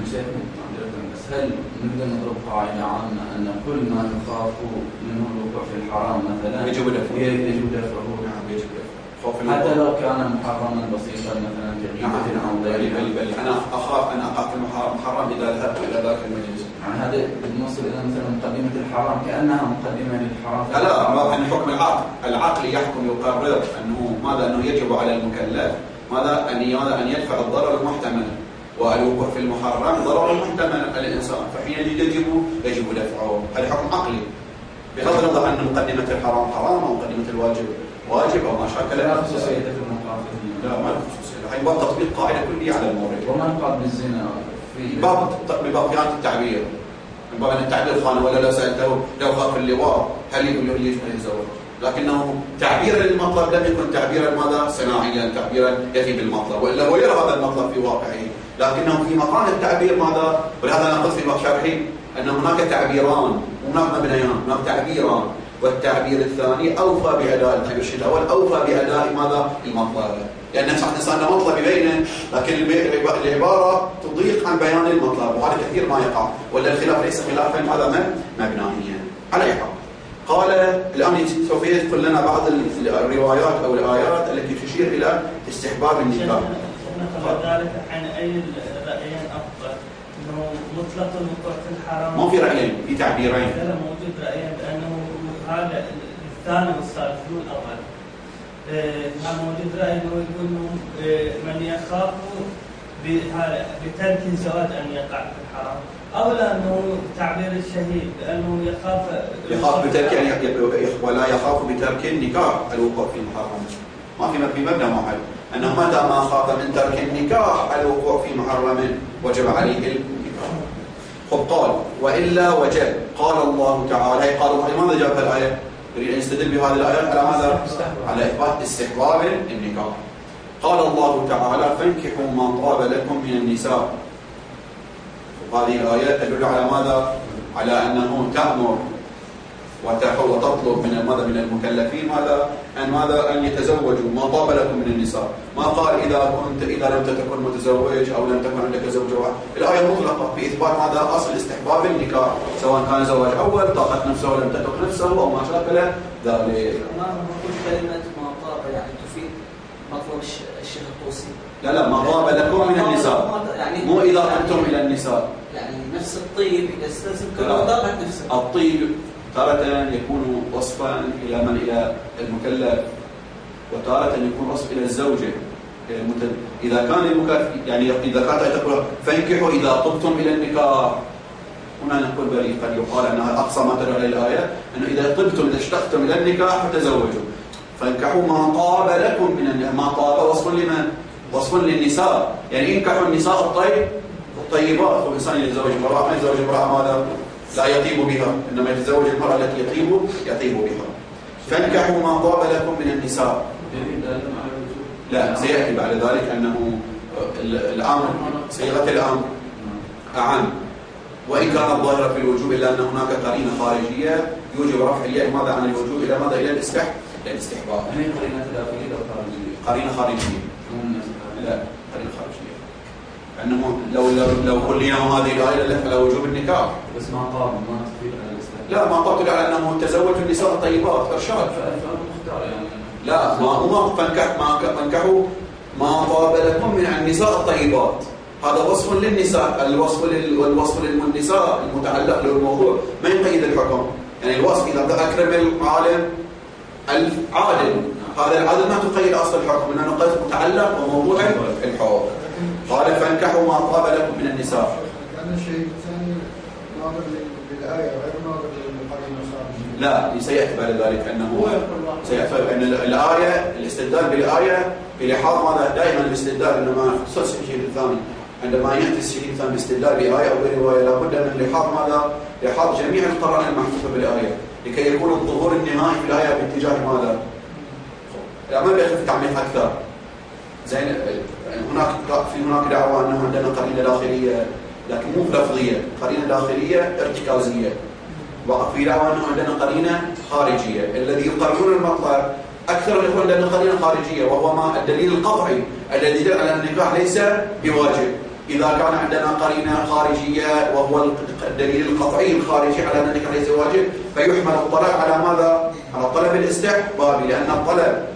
بس هل نقدر نضرب قاعدة عامة أن كل ما نخاف منه الوقوع في الحرام مثلا يجب دفعه؟ يجب دفعه. نعم يجب دفعه حتى لو كان محرما بسيطا مثلا كغيبة أو غيرها. بل بل أنا أخاف أن أقع في المحرم إذا ذهبت إلى ذاك المجلس. يعني هذا بنوصل إلى مثلا مقدمة الحرام كأنها مقدمة للحرام. لا لا، أن حكم العقل، العقل يحكم يقرر أنه ماذا؟ أنه يجب على المكلف ماذا؟ أن ماذا؟ أن يدفع الضرر المحتمل، والوقوع في المحرم ضرر محتمل على الإنسان، فحين يجب يجب دفعه. هذا حكم عقلي بغض النظر أن مقدمة الحرام حرام أو مقدمة الواجب واجب أو ما شاكل. لا خصوصية في المقام. لا ما له خصوصية. هي باب تطبيق قاعدة كلية على المورد. وما نقال بالزنا في باب باب خيانة التعبير، من باب أن التعبير خانة، ولا لو سألته لو خاف اللواء هل يقول له ليش ما يتزوج؟ لكنه تعبير المطلب لم يكن تعبيرا ماذا؟ صناعيا، تعبيرا يفي بالمطلب، والا هو يرى هذا المطلب في واقعه، لكنه في مقام التعبير ماذا؟ ولهذا انا قلت في باب شرحي ان هناك تعبيران وهناك مبنيان، هناك تعبيران، والتعبير الثاني اوفى باداء التعبير الاول اوفى باداء ماذا؟ المطلب، لان الانسان مطلب يبينه، لكن العباره تضيق عن بيان المطلب، وهذا كثير ما يقع، ولا الخلاف ليس خلافا هذا مبنائيا. على اي حال قال الآن سوف يذكر لنا بعض الروايات أو الآيات التي تشير إلى استحباب النكاح. نقل ذلك عن أي الرأيين أفضل؟ أنه مطلق الوقوع في الحرام؟ ما في رأيين، في تعبيرين. لا موجود رأيين، لأنه هذا الثاني والثالث مو الأول. هذا موجود رأي أنه يقول من يخاف بترك الزواج أن يقع في الحرام، أو لأنه تعبير الشهيد لأنه يخاف يخاف بترك يعني ولا يخاف بترك النكاح الوقوع في المحرم. ما في في مبنى واحد أنه متى ما خاف من ترك النكاح الوقوع في محرم وجب عليه النكاح. خب قال وإلا وجب. قال الله تعالى، قال الله لماذا جاب الآية؟ يريد أن يستدل بهذه الآيات على ماذا؟ على إثبات استحباب النكاح. قال الله تعالى فانكحوا ما طاب لكم من النساء. هذه الآيات تدل على ماذا؟ على أنه تأمر وتطلب من ماذا؟ من المكلفين ماذا؟ أن ماذا؟ أن يتزوجوا ما طاب لكم من النساء. ما قال إذا كنت إذا لم تكن متزوج أو لم تكن عندك زوج واحد. الآية مطلقة في إثبات ماذا؟ أصل استحباب النكاح، سواء كان زواج أول طاقت نفسه ولم تترك نفسه أو ما شاكل ذلك. ما نقول كلمة ما طاب يعني تفيد مطلب الشيخ الطوسي. لا لا ما طاب لكم من النساء، يعني مو إذا قمتم إلى النساء، يعني نفس الطيب يستلزم كل طاقة نفسه. الطيب تارة يكون وصفا إلى من؟ إلى المكلف، وتارة يكون وصف إلى الزوجة. إذا كان المكلف يعني إذا كانت تقول فانكحوا إذا طبتم إلى النكاح، هنا نقول بل قد يقال أنها أقصى ما تدل عليه الآية أنه إذا طبتم إذا اشتقتم إلى النكاح فتزوجوا. فانكحوا ما طاب لكم من النكاح. ما طاب وصف لمن؟ وصف للنساء، يعني انكحوا النساء الطيب الطيبات. والإنسان يتزوج امرأة ما يتزوج امرأة ماذا؟ لا يطيب بها، إنما يتزوج المرأة التي يطيب يطيب بها. فانكحوا ما طاب لكم من النساء. لا سيأتي بعد ذلك أنه الأمر صيغة الأمر أعم، وإن كان الظاهر في الوجوب إلا أن هناك قرينة خارجية يوجب رفع الياء ماذا عن الوجوب إلى ماذا؟ إلى الاستحباب. الاستحباب. هي قرينة داخلية أو خارجية؟ قرينة خارجية. لا قرينة خارجية. أنه لو لو لو قلنا هذه الآية على وجوب النكاح. بس ما طاب ما تفيد على الاستحباب. لا ما طاب على أنه تزوج النساء الطيبات إرشاد. فمختار يعني. لا ما هو فانكح ما فانكحوا ما طاب لكم من النساء الطيبات. هذا وصف للنساء، الوصف والوصف للنساء المتعلق بالموضوع ما يقيد الحكم. يعني الوصف إذا أكرم العالم العادل هذا العدد ما تقيد اصل الحكم، انه قد متعلق بموضوع الحكم. قال فانكحوا ما طاب لكم من النساء. لأن الشيء الثاني ناظر للآية غير ناظر للقرينة الخارجية. لا، سيأتي بعد ذلك أنه سيأتي أن الآية الاستدلال بالآية بلحاظ ماذا؟ دائما الاستدلال إنما يخصص الشيء الثاني، عندما يأتي الشيء الثاني باستدلال بآية أو برواية لابد من لحاظ ماذا؟ لحاظ جميع القرائن المحذوفة بالآية لكي يكون الظهور النهائي في الآية باتجاه ماذا؟ لا، ما بيخف تعميق أكثر. زين، هناك في هناك دعوة أنه عندنا قرينة داخلية لكن مو لفظية، قرينة داخلية ارتكازية. وفي دعوة أنه عندنا قرينة خارجية. الذي يقررون المطلب أكثر الإخوة عندنا قرينة خارجية، وهو ما الدليل القطعي الذي يدل على أن النكاح ليس بواجب. إذا كان عندنا قرينة خارجية وهو الدليل القطعي الخارجي على أن النكاح ليس واجب، فيحمل الطلب على ماذا؟ على طلب الاستحباب، لأن الطلب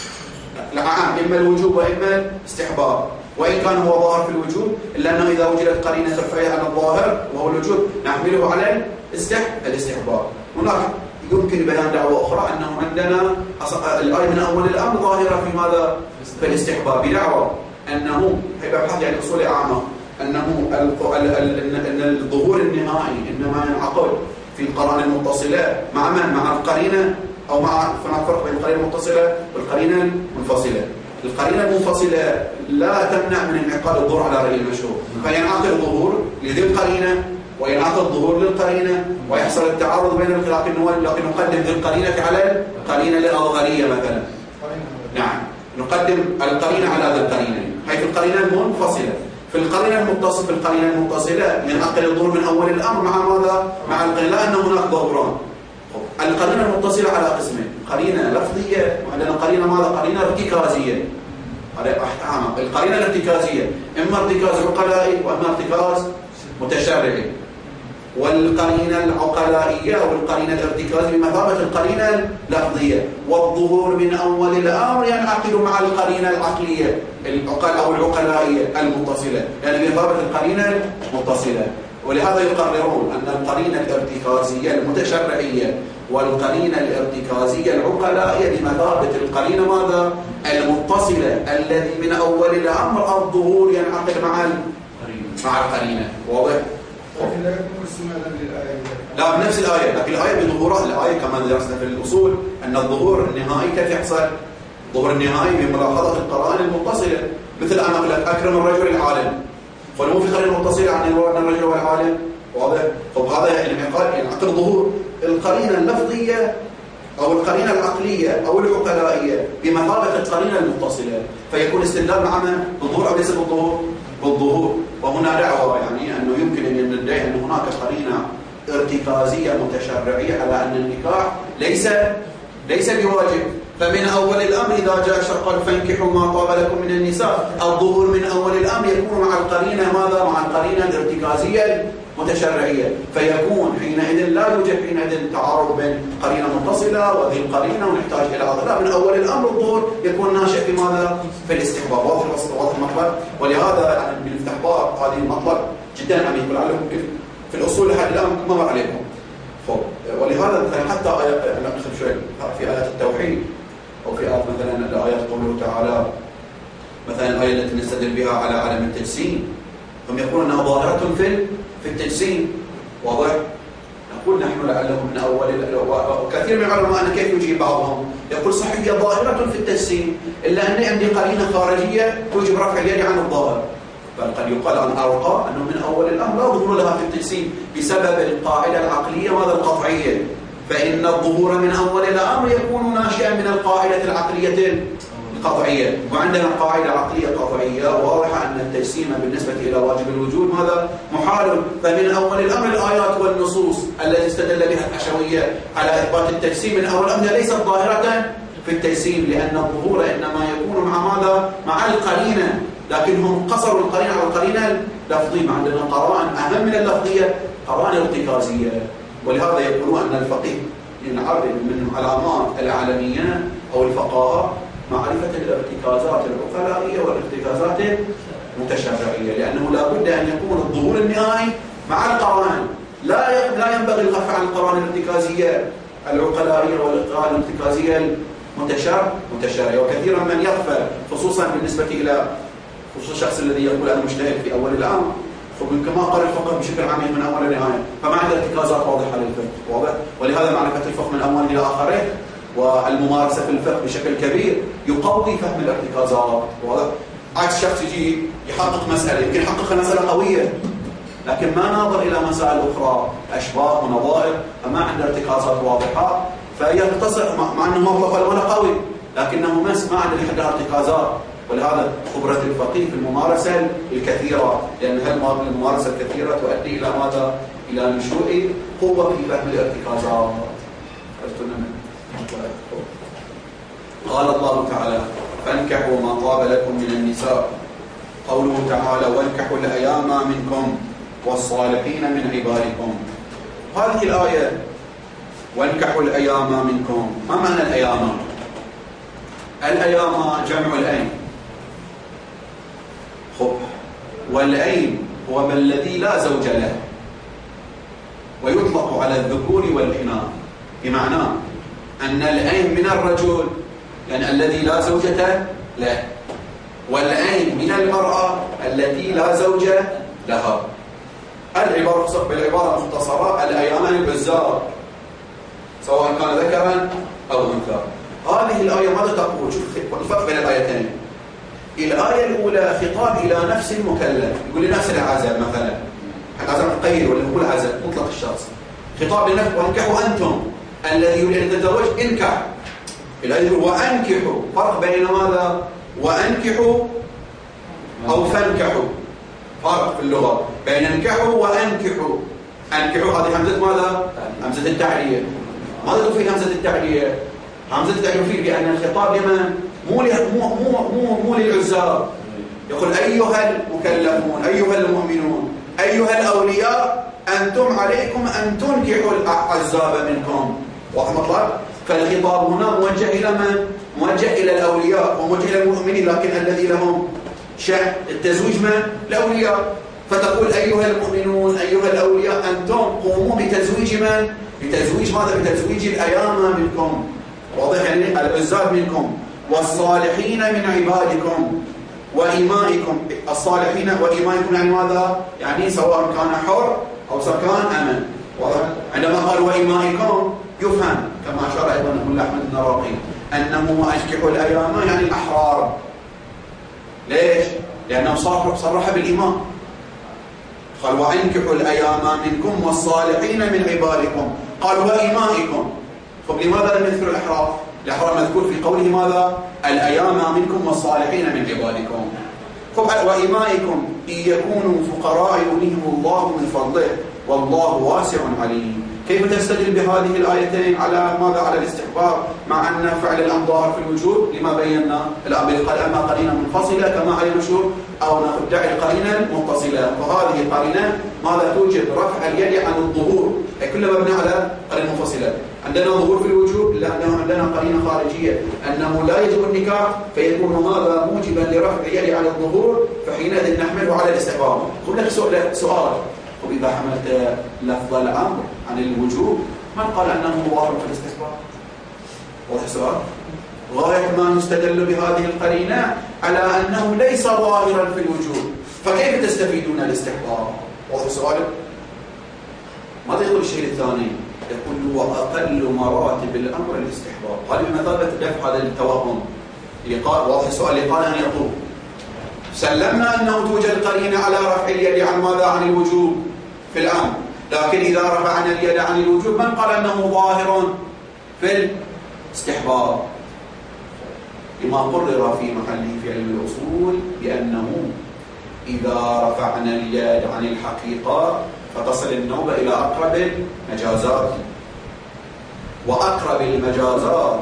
العام إما الوجوب وإما الاستحباب، وإن كان هو ظاهر في الوجوب إلا أنه إذا وجدت قرينة ترفعه على الظاهر وهو الوجوب نحمله على الاستحباب. هناك يمكن بيان دعوة أخرى أنه عندنا الآية من أول الأمر ظاهرة في ماذا؟ في الاستحباب، بدعوة أنه بحث يعني أصول أعمق أنه أن الظهور النهائي إنما ينعقد في القرائن المتصلة مع من؟ مع القرينة أو مع هناك فرق بين القرينة المتصلة والقرينة المنفصلة. القرينة المنفصلة لا تمنع من انعقاد الظهور على رأي المشهور، فينعقد الظهور لذي القرينة وينعقد الظهور للقرينة ويحصل التعارض بين لكن لكن نقدم ذي القرينة على القرينة الأظهرية مثلا. نعم، نقدم القرينة على ذي القرينة، هي في القرينة المنفصلة. في القرينة المتصلة في القرينة المتصلة ينعقد الظهور من أول الأمر مع ماذا؟ مع القرينة، لأن هناك ظهوران. القرينة المتصلة على قسمين، قرينة لفظية وعندنا قرينة ماذا؟ قرينة ارتكازية. هذا أحكام القرينة الارتكازية، إما ارتكاز عقلائي وإما ارتكاز متشرعي. والقرينة العقلائية أو القرينة الارتكازية بمثابة القرينة اللفظية، والظهور من أول الأمر ينعقد مع القرينة العقلية العقل أو العقلائية المتصلة، يعني بمثابة القرينة المتصلة. ولهذا يقررون أن القرينة الارتكازية المتشرعية والقرينة الارتكازية العقلائية بمثابة القرينة ماذا؟ المتصلة، الذي من أول الأمر الظهور ينعقد مع مع القرينة. واضح؟ لكن لا يكون استنادا للآية. لا، بنفس الآية، لكن الآية بظهورها، الآية كما درسنا في الأصول أن الظهور النهائي كيف يحصل؟ الظهور النهائي بملاحظة القرائن المتصلة، مثل أنا أقول لك أكرم الرجل العالم، فلو في قرينة متصلة عن أن الرجل هو العالم. واضح؟ طب هذا يعني ينعقد ظهور القرينة اللفظية أو القرينة العقلية أو العقلائية بمثابة القرينة المتصلة، فيكون استدلال مع من؟ بالظهور أو ليس بالظهور؟ بالظهور. وهنا دعوة يعني أنه يمكن أن ندعي أن هناك قرينة ارتكازية متشرعية على أن النكاح ليس ليس بواجب، فمن أول الأمر إذا جاء الشرع قال فانكحوا ما طاب لكم من النساء، الظهور من أول الأمر يكون مع القرينة ماذا؟ مع القرينة الارتكازية متشرعية، فيكون حينئذ لا يوجد حينئذ تعارض بين قرينة متصلة وذي القرينة ونحتاج إلى هذا. لا، من أول الأمر الظهور يكون ناشئ في ماذا؟ في الاستحباب. واضح واضح المطلب. ولهذا يعني بالاستحباب هذه المطلب جدا عميق، ولعله ممكن في الأصول لحد الآن ما مر عليكم. ولهذا مثلا حتى نأخذ شوي في آيات التوحيد أو في آيات مثلا الآيات قوله تعالى مثلا الآية التي نستدل بها على عدم التجسيم، هم يقولون أنها ظاهرة في في التجسيم. واضح؟ نقول نحن لعله من أول، وكثير من العلماء أن كيف يجيب بعضهم يقول صحيح هي ظاهرة في التجسيم، إلا أني عندي قرينة خارجية توجب رفع اليد عن الظاهر، بل قد يقال عن أرقى أنه من أول الأمر لا ظهور لها في التجسيم بسبب القاعدة العقلية ماذا؟ القطعية، فإن الظهور من أول الأمر يكون ناشئا من القاعدة العقلية القطعية. وعندنا قاعدة عقلية قطعية واضحة أن التجسيم بالنسبة إلى واجب الوجود ماذا؟ محال، فمن أول الأمر الآيات والنصوص التي استدل بها الحشوية على إثبات التجسيم من أول الأمر ليست ظاهرة في التجسيم، لأن الظهور إنما يكون مع ماذا؟ مع القرينة، لكنهم قصروا القرينة على القرينة اللفظية. عندنا قرائن أهم من اللفظية، قرائن ارتكازية. ولهذا يقولون أن الفقيه ينعرف من علامات العالمية أو الفقهاء معرفة الارتكازات العقلائية والارتكازات المتشرعية، لأنه لا بد أن يكون الظهور النهائي مع القرائن، لا لا ينبغي الخف عن القرائن الارتكازية العقلائية والقرائن الارتكازية متشر متشرع. وكثيرا من يغفل خصوصا بالنسبة إلى خصوص الشخص الذي يقول أنا مجتهد في أول الأمر، فمن كما قال الفقه بشكل عميق من أول لنهاية، فما عنده ارتكازات واضحة للفقه، واضح؟ ولهذا معرفة الفقه من أول إلى آخره والممارسة في الفقه بشكل كبير يقوي فهم الارتكازات، واضح؟ عكس شخص يجي يحقق مسألة، يمكن يحقق مسألة قوية لكن ما ناظر إلى مسائل أخرى أشباه ونظائر، فما عنده ارتكازات واضحة فيقتصر، مع أنه موقف ولا قوي لكنه مس ما عنده لحد ارتكازات. ولهذا خبرة الفقيه في الممارسة الكثيرة، لأن الممارسة الكثيرة تؤدي إلى ماذا؟ إلى نشوء قوة في فهم الارتكازات. قال الله تعالى فانكحوا ما طاب لكم من النساء. قوله تعالى وانكحوا الأيام منكم والصالحين من عبادكم. هذه الآية وانكحوا الأيام منكم، ما معنى الأيام؟ الأيام جمع الأيم، والأيم هو من الذي لا زوج له، ويطلق على الذكور والإناث، بمعنى أن الأيم من الرجل يعني الذي لا زوجة له، والأيم من المرأة التي لا زوج لها. العبارة بالعبارة المختصرة الأيامان العزار سواء كان ذكرا أو أنثى. هذه الآية ماذا تقول؟ شوف الفرق بين الآيتين. الآية الأولى خطاب إلى نفس المكلف، يقول لنفس العزل مثلا، عزل مقيد ولا نقول عزل مطلق الشخص، خطاب لنفس وانكحوا أنتم، الذي يريد أن يتزوج انكح. الآية وأنكحوا، فرق بين ماذا؟ وأنكحوا أو فانكحوا، فرق في اللغة بين انكحوا وأنكحوا. أنكحوا هذه همزة ماذا؟ همزة التعلية. ماذا تفيد همزة التعلية؟ همزة التعلية تفيد بأن الخطاب لمن؟ مو مو مو مو, مو للعزاب. يقول أيها المكلفون، أيها المؤمنون، أيها الأولياء، أنتم عليكم أن تنكحوا العزاب منكم. واضح مطلق؟ فالخطاب هنا موجه إلى من؟ موجه إلى الأولياء وموجه إلى المؤمنين، لكن الذي لهم شأن التزويج من؟ الأولياء. فتقول أيها المؤمنون، أيها الأولياء، أنتم قوموا بتزويج من؟ بتزويج ماذا؟ بتزويج الأيام منكم، واضح؟ يعني العزاب منكم، والصالحين من عبادكم وإمائكم. الصالحين وإمائكم يعني ماذا؟ يعني سواء كان حر أو سواء كان أمن، واضح؟ عندما قال وإمائكم يفهم كما أشار أيضا ابن أحمد النراقي أنه أنكحوا الأيام يعني الأحرار. ليش؟ لأنه صرح بالإمام، قال وأنكحوا الأيام منكم والصالحين من عبادكم، قال وإمائكم. طب لماذا لم يذكر الأحرار؟ الأحرار مذكور في قوله ماذا؟ الأيام منكم والصالحين من عبادكم. طب وإمائكم إن يكونوا فقراء يغنيهم الله من فضله والله واسع عليم. كيف تستدل بهذه الآيتين على ماذا؟ على الاستحباب، مع أن فعل الأمر ظاهر في الوجوب لما بينا الأمر أما قرينة منفصلة كما هي المشهور أو ندعي القرينة المتصلة. فهذه القرينة ماذا توجب؟ رفع اليد عن الظهور، أي كلها مبنى على قرينة منفصلة. عندنا ظهور في الوجوب لأنه عندنا قرينة خارجية أنه لا يجب النكاح، فيكون ماذا؟ موجبا لرفع اليد عن الظهور، فحينئذ نحمله على الاستحباب. أقول لك سؤال، وإذا حملت لفظ الأمر عن الوجوب من قال أنه ظاهر في الاستحباب؟ واضح السؤال؟ غاية ما نستدل بهذه القرينة على أنه ليس ظاهرا في الوجوب، فكيف تستفيدون الاستحباب؟ واضح السؤال؟ ماذا يقول الشيء الثاني؟ يقول وأقل مراتب الأمر الاستحباب. قال بمثابة دفع هذا التوهم اللي قال، واضح السؤال اللي قال أن يطول. سلمنا أنه توجد قرينة على رفع اليد عن ماذا؟ عن الوجوب في الأمر، لكن إذا رفعنا اليد عن الوجوب من قال أنه ظاهر في الاستحباب؟ لما قرر في محله في علم الأصول بأنه إذا رفعنا اليد عن الحقيقة فتصل النوبة إلى أقرب المجازات، وأقرب المجازات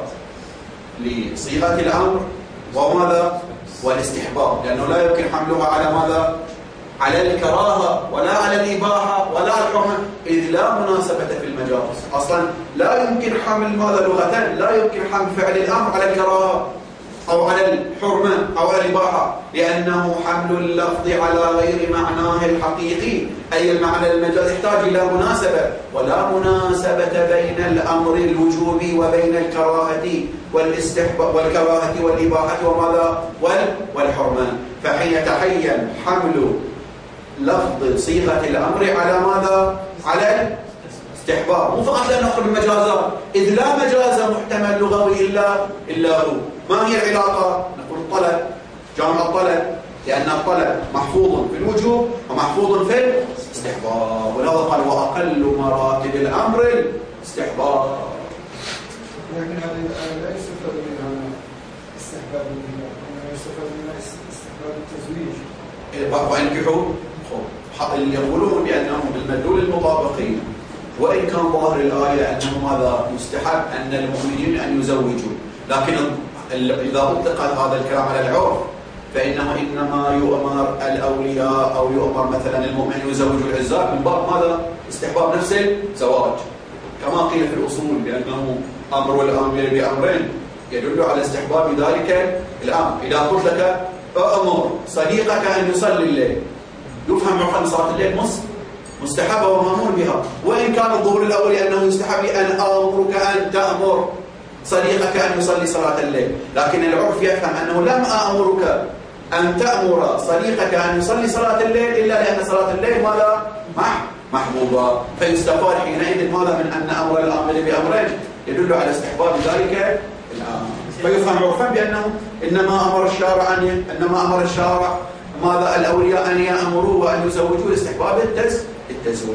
لصيغة الأمر وماذا؟ والاستحباب، لأنه لا يمكن حملها على ماذا؟ على الكراهة ولا على الإباحة ولا الحرمة، إذ لا مناسبة في المجاز. أصلا لا يمكن حمل ماذا لغة، لا يمكن حمل فعل الأمر على الكراهة أو على الحرمة أو على الإباحة، لأنه حمل اللفظ على غير معناه الحقيقي أي المعنى المجازي يحتاج إلى مناسبة، ولا مناسبة بين الأمر الوجوب وبين الكراهة والاستحباب والكراهة والإباحة وماذا والحرمة. فحين يتحين حمل لفظ صيغة الأمر على ماذا؟ على الاستحباب، مو فقط لأن نأخذ المجازات، إذ لا مجاز محتمل لغوي إلا إلا هو. ما هي العلاقة؟ نقول الطلب، جامع الطلب، لأن الطلب محفوظ في الوجوب ومحفوظ في الاستحباب، ولهذا قال وأقل مراتب الأمر الاستحباب. لكن هذه لا يستفاد منها استحباب النكاح، إنما يستفاد منها استحباب التزويج. وأنكحوا، اللي يقولون بأنهم بالمدلول المطابقي، وإن كان ظاهر الآية أنه ماذا يستحب أن المؤمنين أن يزوجوا، لكن إذا أطلق هذا الكلام على العرف فإنه إنما يؤمر الأولياء أو يؤمر مثلا المؤمن يزوج العزاب من باب ماذا؟ استحباب نفس الزواج، كما قيل في الأصول بأنه أمر الآمر بأمرين يدل على استحباب ذلك الأمر. إذا قلت لك أمر صديقك أن يصلي الليل، يفهم عقل صلاة الليل مستحبة ومأمور بها، وإن كان الظهور الأول أنه يستحب لي أن آمرك أن تأمر صديقك أن يصلي صلاة الليل، لكن العرف يفهم أنه لم آمرك أن تأمر صديقك أن يصلي صلاة الليل إلا لأن صلاة الليل ماذا؟ محبوبة، فيستفاد حينئذ ماذا من أن أمر الآمر بأمرين يدل على استحباب ذلك الأمر، فيفهم عرفا بأنه إنما أمر الشارع أن إنما أمر الشارع ماذا الأولياء أن يأمروا وأن يزوجوا لاستحباب التزويج.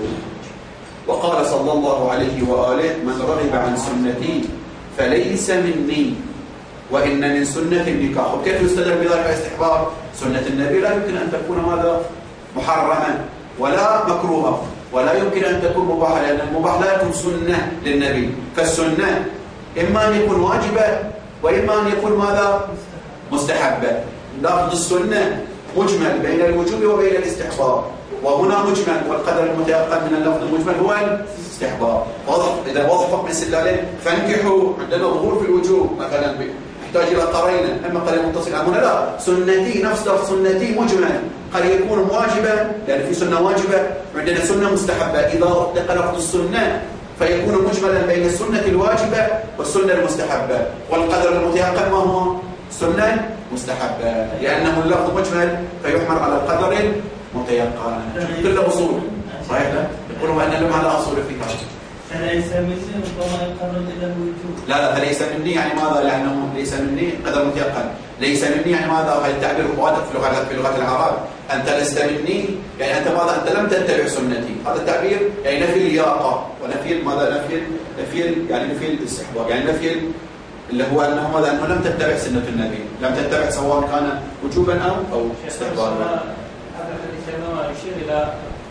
وقال صلى الله عليه وآله من رغب عن سنتي فليس مني وإن من سنة النكاح. وكيف يستدل بذلك على استحباب؟ سنة النبي لا يمكن أن تكون ماذا؟ محرما ولا مكروها، ولا يمكن أن تكون مباحة، لأن المباح لا يكون سنة للنبي، فالسنة إما أن يكون واجبة وإما أن يكون ماذا؟ مستحبة. لفظ السنة مجمل بين الوجوب وبين الاستحباب، وهنا مجمل والقدر المتيقن من اللفظ المجمل هو الاستحباب. واضح؟ إذا وضح فقط من سلالين فانكحوا عندنا ظهور في الوجوب مثلا يحتاج إلى قرينة، أما قرينة متصلة، هنا لا، سنتي نفس لفظ سنتي مجمل، قد يكون واجبا لأن في سنة واجبة وعندنا سنة مستحبة، إذا أطلق لفظ السنة فيكون مجملا بين السنة الواجبة والسنة المستحبة، والقدر المتيقن ما هو؟ سنة مستحبة، لأنه اللفظ مجمل فيحمل على القدر المتيقن. كل أصول صحيح؟ يقولون أن لهم على أصول الفقه. فليس مني ربما يقرر إلى الوجوب. لا لا فليس مني يعني ماذا؟ لأنه ليس مني قدر متيقن. ليس مني يعني ماذا؟ هذا التعبير واضح في لغة في لغة العرب. أنت لست مني يعني أنت ماذا؟ أنت لم تتبع سنتي. هذا التعبير يعني نفي اللياقة ونفي ماذا؟ نفي نفي يعني نفي الاستحباب، يعني نفي اللي هو أنه ماذا؟ أنه لم تتبع سنة النبي، لم تتبع سواء كان وجوبا أو أو استحبابا. هذا الذي يشير إلى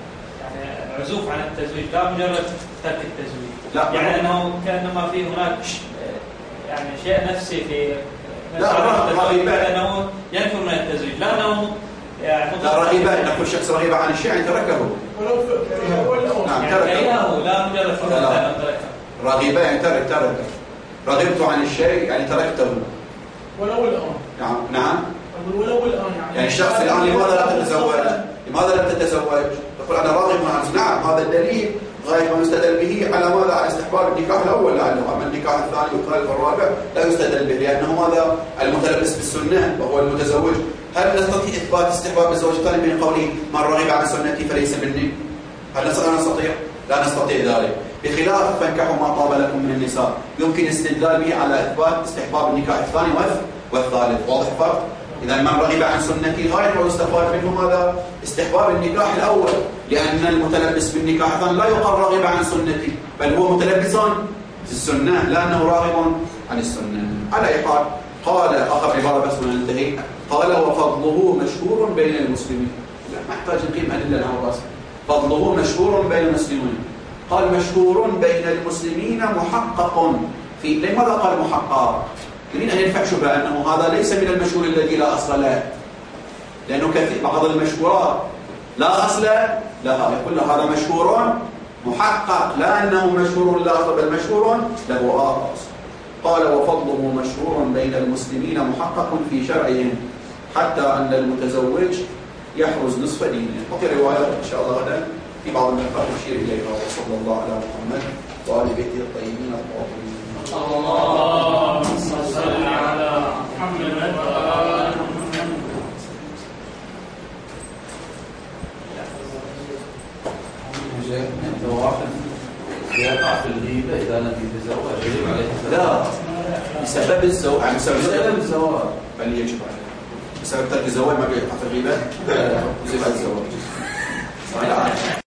يعني عزوف عن التزويج، لا مجرد ترك التزويج. لا يعني أنه كأنما في هناك يعني شيء نفسي في لا رغيبة أنه ينفر من التزويج، لا أنه يعني لا رغيبة نقول شخص رغيب عن الشيء يعني تركه. ولو نعم تركه. يعني لا مجرد فرصة تركه. رغيبة يعني ترك تركه. رغبت عن الشيء يعني تركته. ولو الآن. نعم نعم. ولو الآن يعني. يعني الشخص الآن لماذا لا تتزوج؟ لماذا لم تتزوج؟ تقول أنا راغب عن نعم هذا الدليل غاية ما يستدل به على ماذا؟ على استحباب النكاح الأول، لأنه أما النكاح الثاني والثالث والرابع لا يستدل به، لأنه ماذا؟ المتلبس بالسنة وهو المتزوج. هل نستطيع إثبات استحباب الزواج الثاني من قوله من رغب عن سنتي فليس مني؟ هل نستطيع؟ لا نستطيع ذلك. بخلاف فانكحوا ما طاب لكم من النساء يمكن استدلال به على إثبات استحباب النكاح الثاني والثالث. واضح فرق؟ إذا من رغب عن سنتي غاية ويستفاد منه ماذا؟ استحباب النكاح الأول، لأن المتلبس بالنكاح الثاني لا يقال راغب عن سنتي، بل هو متلبس بالسنة لأنه راغب عن السنة. على أي حال قال آخر عبارة بس وننتهي، قال وفضله مشهور بين المسلمين. لا ما يحتاج نقيم أدلة على رأسه. فضله مشهور بين المسلمين. قال مشهور بين المسلمين محقق في. لماذا قال محقق؟ يريد أن يدفع شبهة أنه هذا ليس من المشهور الذي لا أصل له، لأنه كثير بعض المشهورات لا أصل لها، يقول له هذا مشهور محقق لا أنه مشهور لا أصل بل مشهور له أصل. قال وفضله مشهور بين المسلمين محقق في شرعهم حتى أن المتزوج يحرز نصف دينه. وفي روايات إن شاء الله غدا في بعض النقاط نشير إليها. وصلى الله على محمد وآل بيته الطيبين الطاهرين. اللهم صل على محمد وآل محمد. إذا واحد يقع في الغيبة إذا لم يتزوج يجب عليه لا بسبب الزواج عن سبب بسبب الزواج بل يجب عليه بسبب ترك الزواج ما بيقع في الغيبة يجب على الزواج.